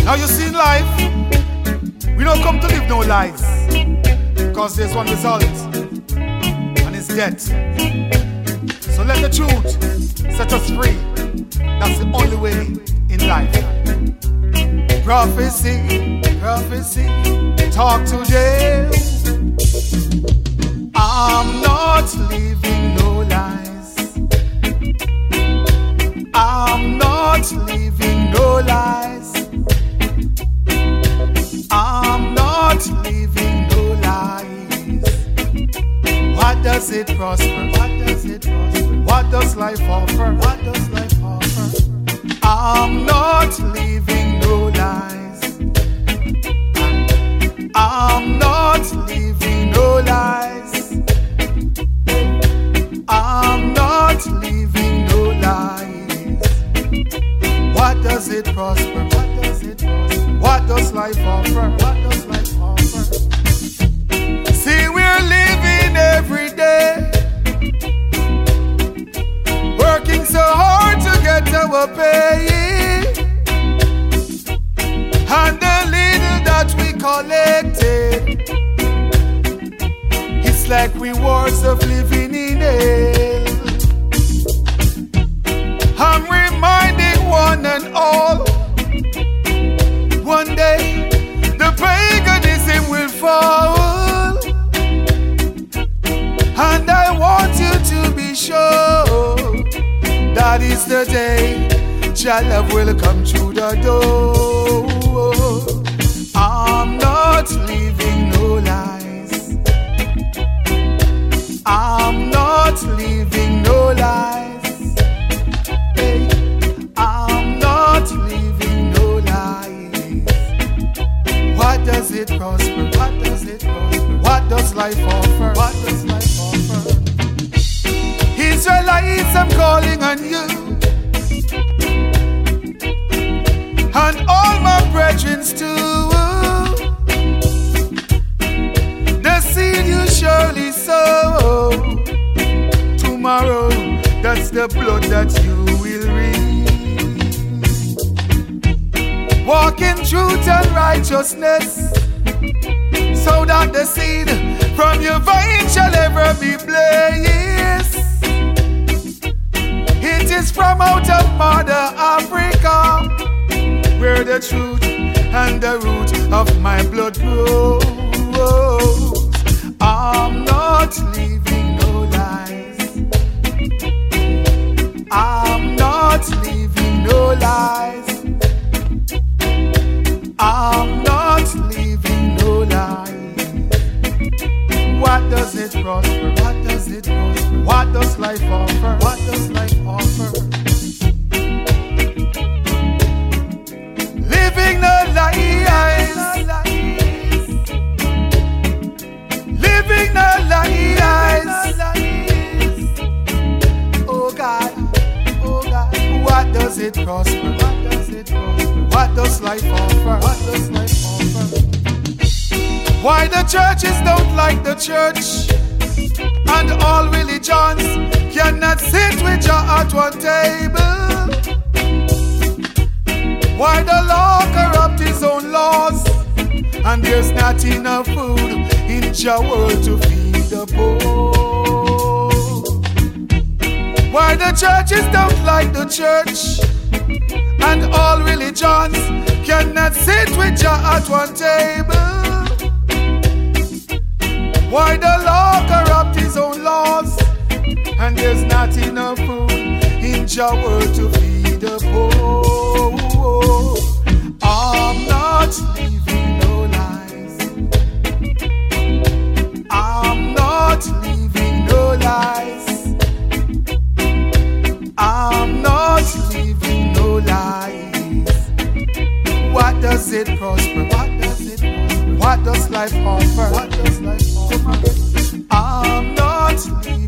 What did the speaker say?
Now you see in life, we don't come to live no lies, because there's one result, and it's death. So let the truth set us free. That's the only way in life. Prophecy, prophecy, talk today. I'm not living no lies. I'm not living no lies. I'm not living no lies. What does it prosper? What does it prosper? What does life offer? What does life offer? I'm not living no lies. I'm not living no lies. I'm not living no lies. What does it prosper? What does it prosper? What does life offer? What does life offer? See, we're living every day, working so hard to get our pay, and the little that we collected, it's like rewards of living in hell. I'm reminding one and all, one day the paganism will fall, and I want you to be sure that is the day your love will come through the door. I'm not living no lies. I'm not living no lies. Hey, I'm not living no lies. What does it prosper? What does it prosper? What does life offer? What does life offer? Israelites, I'm calling on you, and all my brethren too. The seed you surely sow, tomorrow that's the blood that you will reap. Walk in truth and righteousness, so that the seed from your vine shall ever be blessed. It is from out of Mother Africa, where the truth and the root of my blood grows. I'm not living no lies. I'm not living no lies. I'm not living no lies. What does it prosper? What does it prosper? What does life offer? What does life offer? Living no lies. Living no lies. Oh God, oh God. What does it prosper? What does it prosper? What does life offer? What does life offer? Why the churches don't like the church, and all religions cannot sit with you at one table? Why the law corrupt his own laws, and there's not enough food in your world to feed the poor? Why the churches don't like the church, and all religions cannot sit with you at one table? Why the law corrupt his own laws, and there's not enough food in your world to feed the poor? I'm not living no lies. I'm not living no lies. I'm not living no lies. What does it prosper? What does it prosper? What does life offer? What does life offer? I'm not living